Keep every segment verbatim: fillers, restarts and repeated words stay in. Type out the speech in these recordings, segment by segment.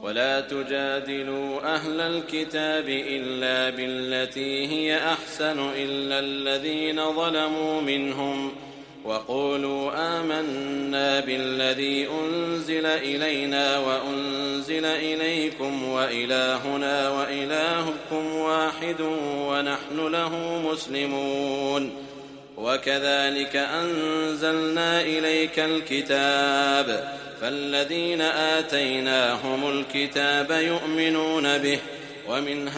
ولا تجادلوا أهل الكتاب إلا بالتي هي أحسن إلا الذين ظلموا منهم وقولوا آمنا بالذي أنزل إلينا وأنزل إليكم وإلهنا وإلهكم واحد ونحن له مسلمون وكذلك أنزلنا إليك الكتاب فالذين آتيناهم الكتاب يؤمنون به ومن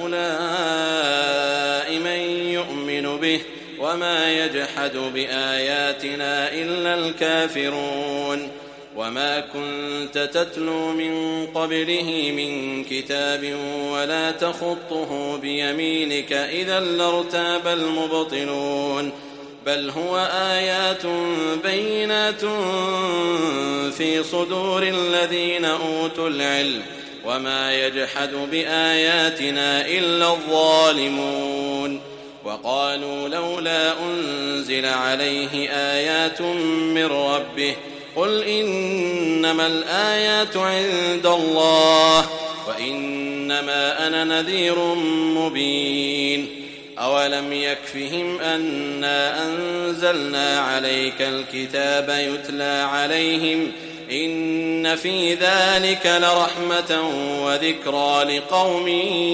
هؤلاء من يؤمن به وما يجحد بآياتنا إلا الكافرون وما كنت تتلو من قبله من كتاب ولا تخطه بيمينك إذا لارتاب المبطلون بل هو آيات بينات في صدور الذين أوتوا العلم وما يجحد بآياتنا إلا الظالمون وقالوا لولا أنزل عليه آيات من ربه قل إنما الآيات عند الله وإنما أنا نذير مبين أولم يكفهم أنا أنزلنا عليك الكتاب يتلى عليهم إن في ذلك لرحمة وذكرى لقوم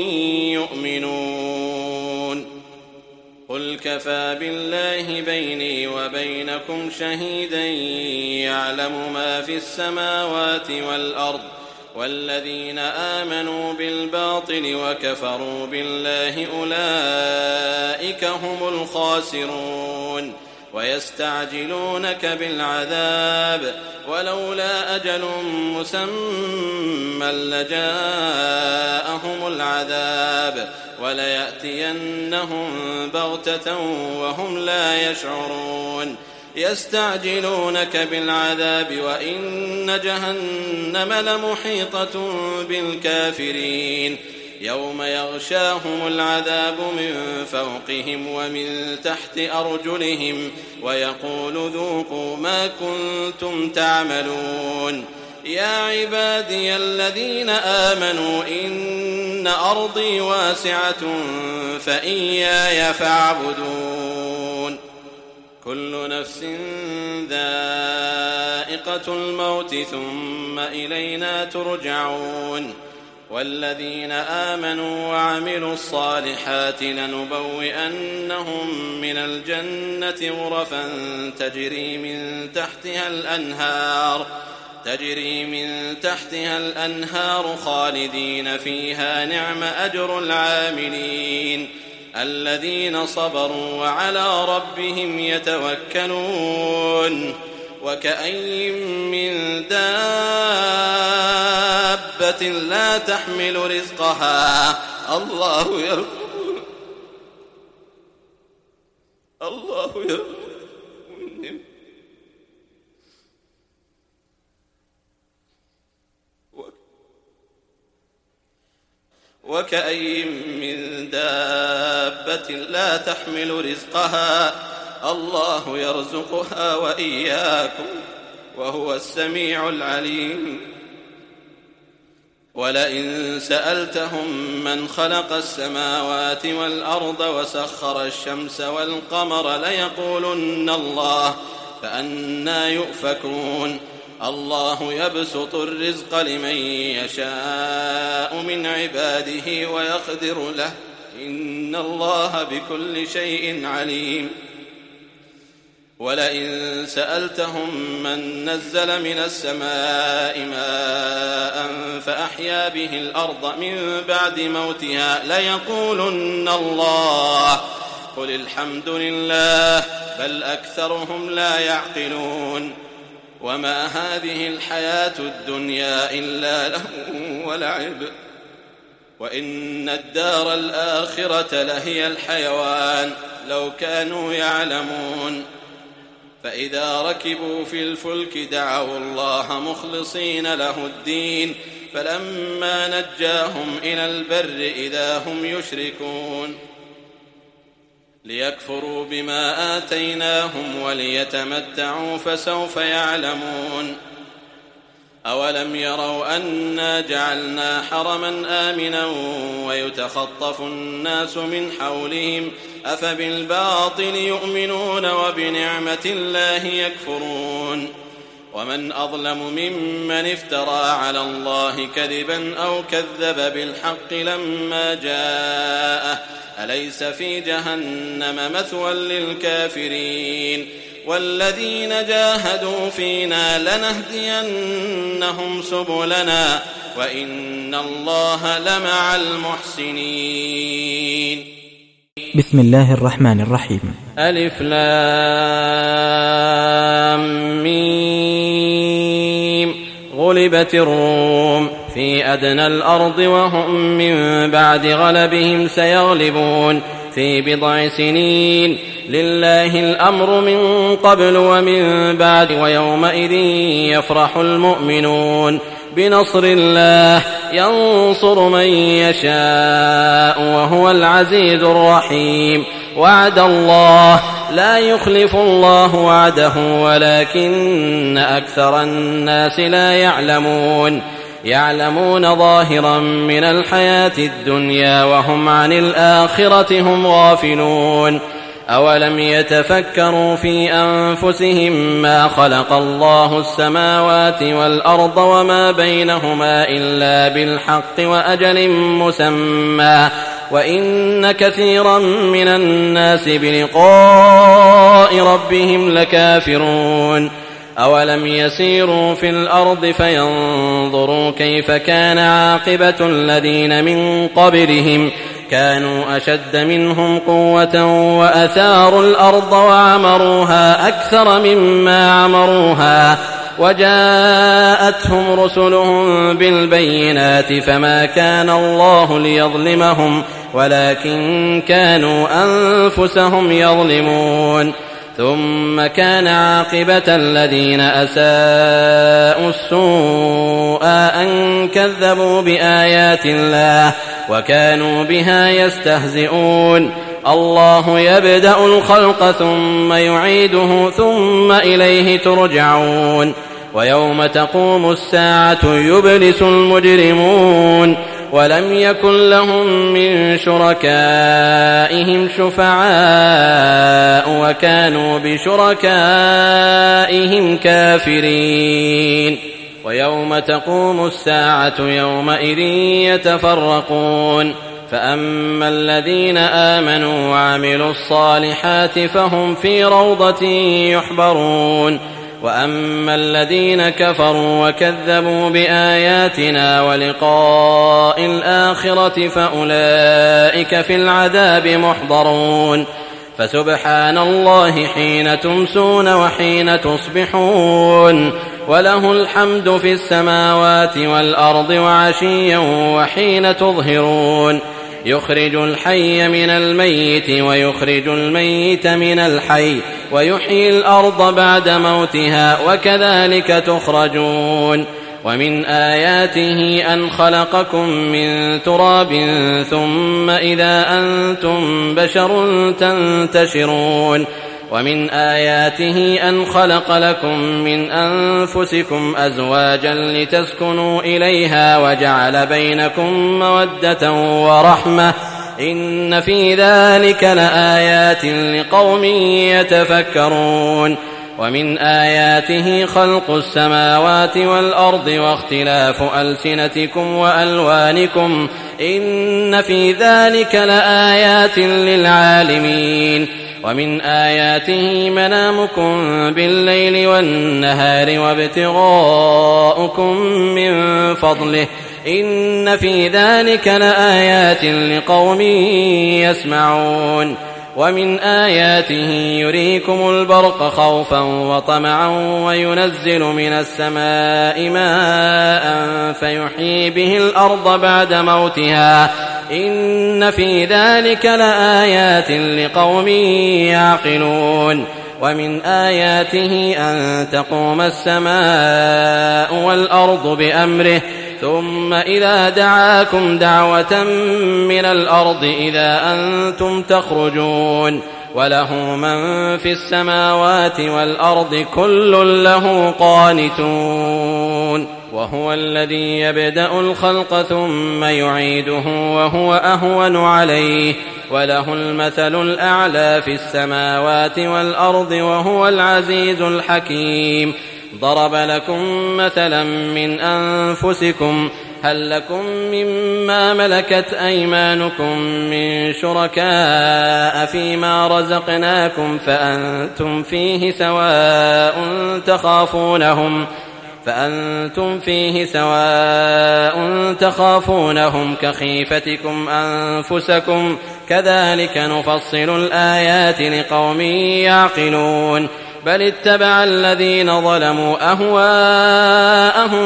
يؤمنون قل كفى بالله بيني وبينكم شهيدا يعلم ما في السماوات والأرض والذين آمنوا بالباطل وكفروا بالله أولئك هم الخاسرون ويستعجلونك بالعذاب ولولا أجل مسمى لجاءهم العذاب وليأتينهم بغتة وهم لا يشعرون يستعجلونك بالعذاب وإن جهنم لمحيطة بالكافرين يوم يغشاهم العذاب من فوقهم ومن تحت أرجلهم ويقول ذوقوا ما كنتم تعملون يا عبادي الذين آمنوا إن أرضي واسعة فإياي فاعبدون كل نفس ذائقة الموت ثم إلينا ترجعون والذين آمنوا وعملوا الصالحات لنبوئنهم من الجنة غرفا تجري من تحتها الأنهار تجري من تحتها الأنهار خالدين فيها نعم أجر العاملين الذين صبروا وعلى ربهم يتوكلون وكأي من دابة لا تحمل رزقها الله يرزقها الله يرزقها وكأي من دابة لا تحمل رزقها الله يرزقها وإياكم وهو السميع العليم ولئن سألتهم من خلق السماوات والأرض وسخر الشمس والقمر ليقولن الله فأنى يؤفكون الله يبسط الرزق لمن يشاء من عباده ويقدر له إن الله بكل شيء عليم ولئن سألتهم من نزل من السماء ماء فأحيا به الأرض من بعد موتها ليقولن الله قل الحمد لله بل أكثرهم لا يعقلون وما هذه الحياة الدنيا إلا لهو ولعب وإن الدار الآخرة لهي الحيوان لو كانوا يعلمون فإذا ركبوا في الفلك دعوا الله مخلصين له الدين فلما نجاهم إلى البر إذا هم يشركون ليكفروا بما آتيناهم وليتمتعوا فسوف يعلمون أولم يروا أنا جعلنا حرما آمنا ويتخطف الناس من حولهم أفبالباطل يؤمنون وبنعمة الله يكفرون ومن أظلم ممن افترى على الله كذبا أو كذب بالحق لما جاءه أليس في جهنم مثوى للكافرين والذين جاهدوا فينا لنهدينهم سبلنا وإن الله لمع المحسنين. بسم الله الرحمن الرحيم. ألف لام ميم. غلبت الروم في أدنى الأرض وهم من بعد غلبهم سيغلبون في بضع سنين لله الأمر من قبل ومن بعد ويومئذ يفرح المؤمنون بنصر الله ينصر من يشاء وهو العزيز الرحيم. وعد الله لا يخلف الله وعده ولكن أكثر الناس لا يعلمون يعلمون ظاهرا من الحياة الدنيا وهم عن الآخرة هم غافلون. أولم يتفكروا في أنفسهم ما خلق الله السماوات والأرض وما بينهما إلا بالحق وأجل مسمى وإن كثيرا من الناس بلقاء ربهم لكافرون. أولم يسيروا في الأرض فينظروا كيف كان عاقبة الذين من قبلهم كانوا أشد منهم قوة وأثاروا الأرض وعمروها أكثر مما عمروها وجاءتهم رسلهم بالبينات فما كان الله ليظلمهم ولكن كانوا أنفسهم يظلمون. ثم كان عاقبة الذين أساءوا السوء أن كذبوا بآيات الله وكانوا بها يستهزئون. الله يبدأ الخلق ثم يعيده ثم إليه ترجعون. ويوم تقوم الساعة يبلس المجرمون ولم يكن لهم من شركائهم شفعاء وكانوا بشركائهم كافرين. ويوم تقوم الساعة يومئذ يتفرقون فأما الذين آمنوا وعملوا الصالحات فهم في روضة يحبرون وأما الذين كفروا وكذبوا بآياتنا ولقاء الآخرة فأولئك في العذاب محضرون. فسبحان الله حين تمسون وحين تصبحون وله الحمد في السماوات والأرض وعشيا وحين تظهرون. يخرج الحي من الميت ويخرج الميت من الحي ويحيي الأرض بعد موتها وكذلك تخرجون. ومن آياته أن خلقكم من تراب ثم إذا أنتم بشر تنتشرون. ومن آياته أن خلق لكم من أنفسكم أزواجا لتسكنوا إليها وجعل بينكم مودة ورحمة إن في ذلك لآيات لقوم يتفكرون. ومن آياته خلق السماوات والأرض واختلاف ألسنتكم وألوانكم إن في ذلك لآيات للعالمين. ومن آياته منامكم بالليل والنهار وابتغاؤكم من فضله إن في ذلك لآيات لقوم يسمعون. ومن آياته يريكم البرق خوفا وطمعا وينزل من السماء ماء فيحيي به الأرض بعد موتها إن في ذلك لآيات لقوم يعقلون. ومن آياته أن تقوم السماء والأرض بأمره ثم إذا دعاكم دعوة من الأرض إذا أنتم تخرجون. وله من في السماوات والأرض كل له قانتون. وهو الذي يبدأ الخلق ثم يعيده وهو أهون عليه وله المثل الأعلى في السماوات والأرض وهو العزيز الحكيم. ضرب لكم مثلا من أنفسكم هل لكم مما ملكت أيمانكم من شركاء فيما رزقناكم فأنتم فيه سواء تخافونهم فأنتم فيه سواء تخافونهم كخيفتكم أنفسكم كذلك نفصل الآيات لقوم يعقلون. بل اتبع الذين ظلموا أهواءهم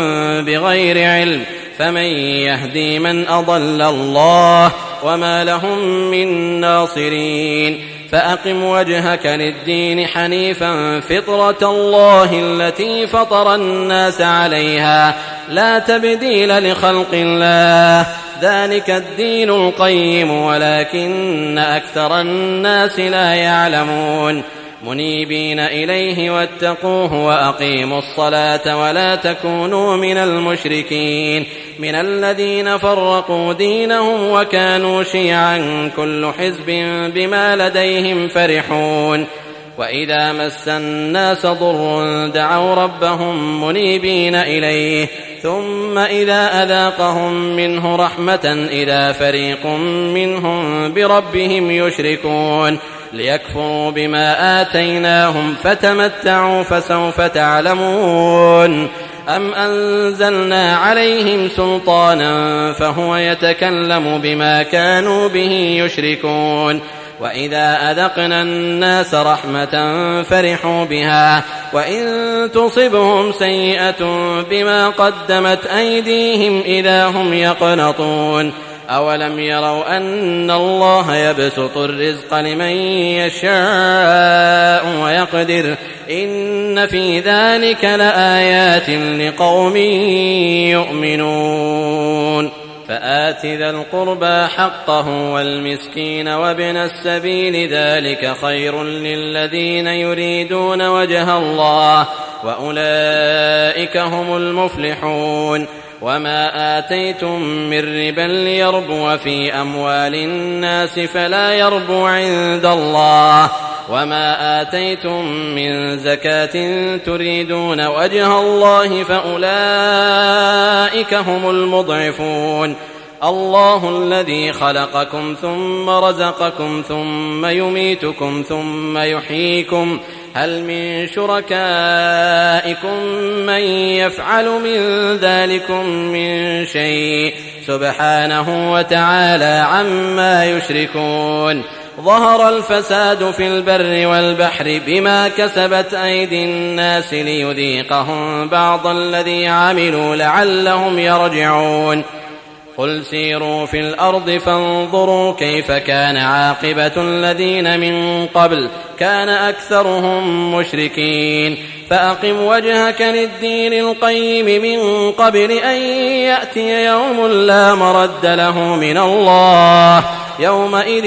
بغير علم فمن يهدي من أضل الله وما لهم من ناصرين. فأقم وجهك للدين حنيفا فطرة الله التي فطر الناس عليها لا تبديل لخلق الله ذلك الدين القيم ولكن أكثر الناس لا يعلمون. منيبين إليه واتقوه وأقيموا الصلاة ولا تكونوا من المشركين من الذين فرقوا دينهم وكانوا شيعا كل حزب بما لديهم فرحون. وإذا مس الناس ضر دعوا ربهم منيبين إليه ثم إذا أذاقهم منه رحمة إذا فريق منهم بربهم يشركون ليكفروا بما آتيناهم فتمتعوا فسوف تعلمون. أم أنزلنا عليهم سلطانا فهو يتكلم بما كانوا به يشركون. وإذا أذقنا الناس رحمة فرحوا بها وإن تصبهم سيئة بما قدمت أيديهم إذا هم يقنطون. أولم يروا أن الله يبسط الرزق لمن يشاء ويقدر إن في ذلك لآيات لقوم يؤمنون. فآت ذا القربى حقه والمسكين وابن السبيل ذلك خير للذين يريدون وجه الله وأولئك هم المفلحون. وما آتيتم من ربا ليربو في أموال الناس فلا يربو عند الله وما آتيتم من زكاة تريدون وجه الله فأولئك هم المضعفون. الله الذي خلقكم ثم رزقكم ثم يميتكم ثم يحييكم هل من شركائكم من يفعل من ذلكم من شيء سبحانه وتعالى عما يشركون. ظهر الفساد في البر والبحر بما كسبت أيدي الناس ليذيقهم بعض الذي عملوا لعلهم يرجعون. قل سيروا في الأرض فانظروا كيف كان عاقبة الذين من قبل كان أكثرهم مشركين. فأقم وجهك للدين القيم من قبل أن يأتي يوم لا مرد له من الله يومئذ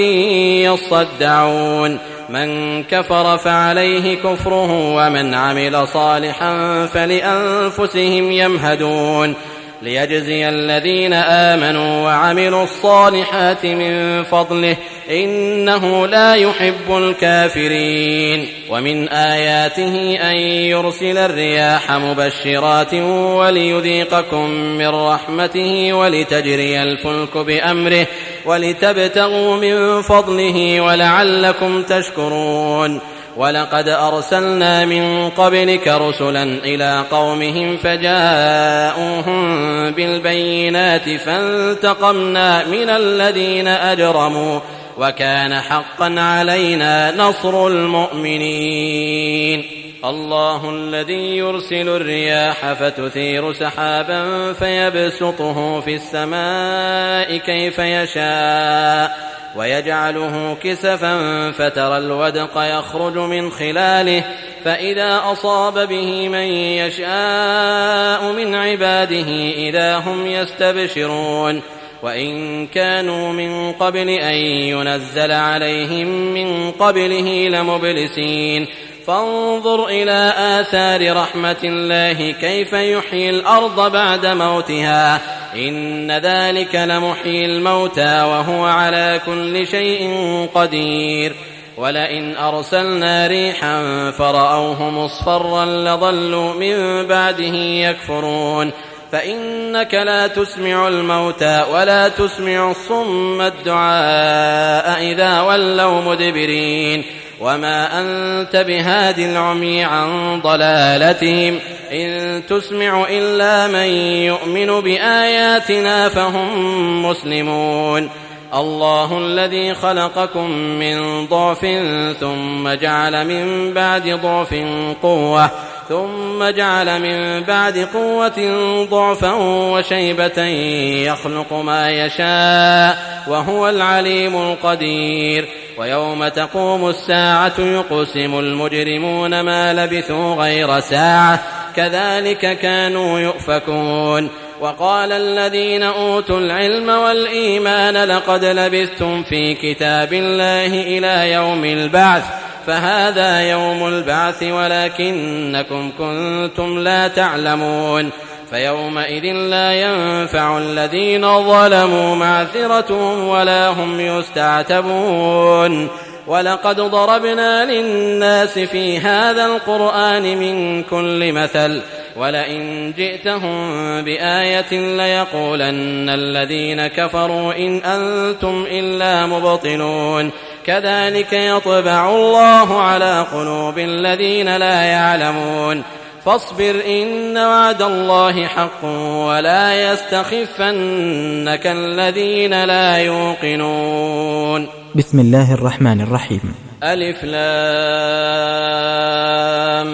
يصدعون. من كفر فعليه كفره ومن عمل صالحا فلأنفسهم يمهدون. ليجزي الذين آمنوا وعملوا الصالحات من فضله إنه لا يحب الكافرين. ومن آياته أن يرسل الرياح مبشرات وليذيقكم من رحمته ولتجري الفلك بأمره ولتبتغوا من فضله ولعلكم تشكرون. ولقد أرسلنا من قبلك رسلا إلى قومهم فجاءوهم بالبينات فانتقمنا من الذين أجرموا وكان حقا علينا نصر المؤمنين. الله الذي يرسل الرياح فتثير سحابا فيبسطه في السماء كيف يشاء ويجعله كسفا فترى الودق يخرج من خلاله فإذا أصاب به من يشاء من عباده إذا هم يستبشرون. وإن كانوا من قبل أن ينزل عليهم من قبله لمبلسين. فانظر إلى آثار رحمة الله كيف يحيي الأرض بعد موتها إن ذلك لمحيي الموتى وهو على كل شيء قدير ولئن أرسلنا ريحا فرأوه مصفرا لظلوا من بعده يكفرون فإنك لا تسمع الموتى ولا تسمع الصم الدعاء إذا ولوا مدبرين وما أنت بهاد العمي عن ضلالتهم إن تسمع إلا من يؤمن بآياتنا فهم مسلمون الله الذي خلقكم من ضعف ثم جعل من بعد ضعف قوة ثم جعل من بعد قوة ضعفا وشيبة يخلق ما يشاء وهو العليم القدير ويوم تقوم الساعة يقسم المجرمون ما لبثوا غير ساعة كذلك كانوا يؤفكون وقال الذين أوتوا العلم والإيمان لقد لبثتم في كتاب الله إلى يوم البعث فهذا يوم البعث ولكنكم كنتم لا تعلمون فيومئذ لا ينفع الذين ظلموا معذرتهم ولا هم يستعتبون ولقد ضربنا للناس في هذا القرآن من كل مثل ولئن جئتهم بآية ليقولن الذين كفروا إن أنتم إلا مبطلون كذلك يطبع الله على قلوب الذين لا يعلمون فاصبر إن وعد الله حق ولا يستخفنك الذين لا يوقنون بسم الله الرحمن الرحيم ألف لام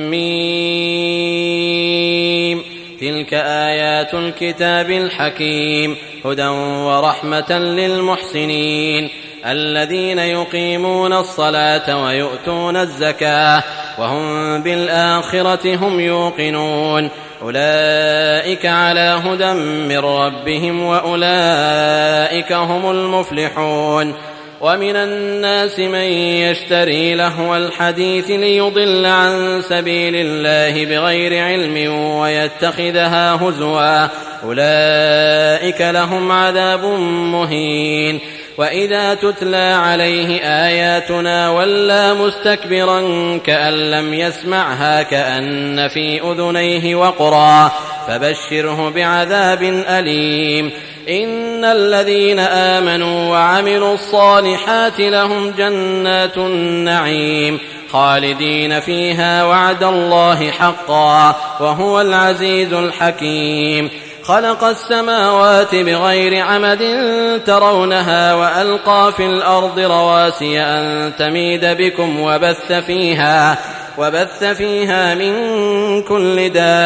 ميم تلك آيات الكتاب الحكيم هدى ورحمة للمحسنين الذين يقيمون الصلاة ويؤتون الزكاة وهم بالآخرة هم يوقنون أولئك على هدى من ربهم وأولئك هم المفلحون ومن الناس من يشتري لهو الحديث ليضل عن سبيل الله بغير علم ويتخذها هزوا أولئك لهم عذاب مهين وإذا تتلى عليه آياتنا ولى مستكبرا كأن لم يسمعها كأن في أذنيه وقرا فبشره بعذاب أليم إن الذين آمنوا وعملوا الصالحات لهم جنات النعيم خالدين فيها وعد الله حقا وهو العزيز الحكيم خلق السماوات بغير عمد ترونها وألقى في الأرض رواسي أن تميد بكم وبث فيها وبث فيها من كل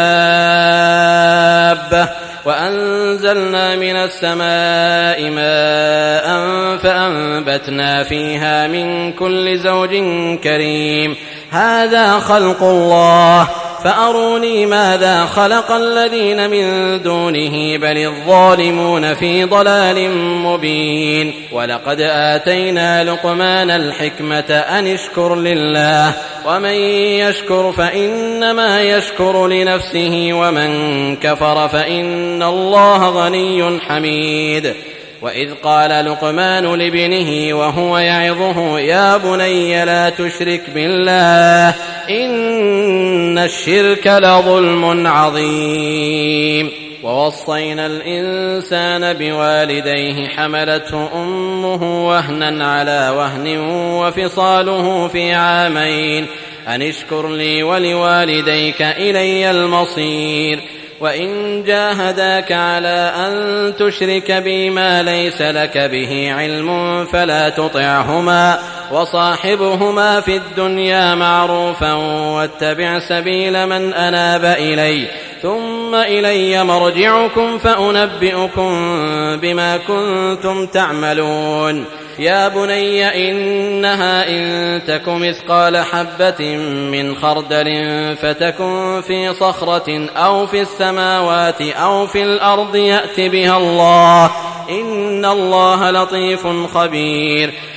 دابة وأنزلنا من السماء ماء فأنبتنا فيها من كل زوج كريم هذا خلق الله فأروني ماذا خلق الذين من دونه بل الظالمون في ضلال مبين ولقد آتينا لقمان الحكمة أن اشكر لله ومن يشكر فإنما يشكر لنفسه ومن كفر فإن الله غني حميد وإذ قال لقمان لابنه وهو يعظه يا بني لا تشرك بالله إن الشرك لظلم عظيم ووصينا الإنسان بوالديه حملته أمه وهنا على وهن وفصاله في عامين أن اشكر لي ولوالديك إلي المصير وإن جاهداك على أن تشرك بي ما ليس لك به علم فلا تطعهما وصاحبهما في الدنيا معروفا واتبع سبيل من أناب إلي ثم إلي مرجعكم فأنبئكم بما كنتم تعملون يا بني إنها إن تك مثقال حبة من خردل فتكن في صخرة أو في السماوات أو في الأرض يأت بها الله إن الله لطيف خبير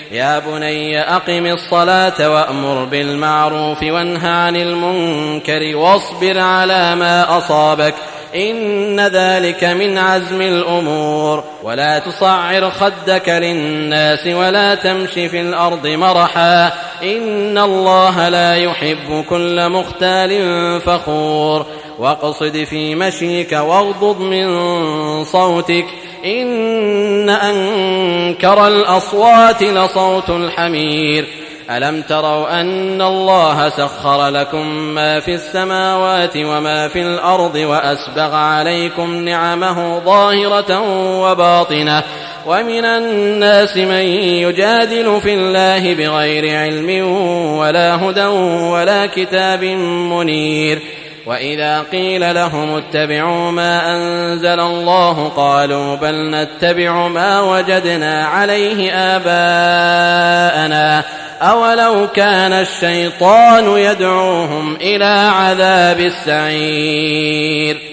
يا بني أقم الصلاة وأمر بالمعروف وانه عن المنكر واصبر على ما أصابك إن ذلك من عزم الأمور ولا تصعر خدك للناس ولا تمش في الأرض مرحا إن الله لا يحب كل مختال فخور واقصد في مشيك واغضض من صوتك إن أنكر الأصوات لصوت الحمير ألم تروا أن الله سخر لكم ما في السماوات وما في الأرض وأسبغ عليكم نعمه ظاهرة وباطنة ومن الناس من يجادل في الله بغير علم ولا هدى ولا كتاب منير وإذا قيل لهم اتبعوا ما أنزل الله قالوا بل نتبع ما وجدنا عليه آباءنا أولو كان الشيطان يدعوهم إلى عذاب السعير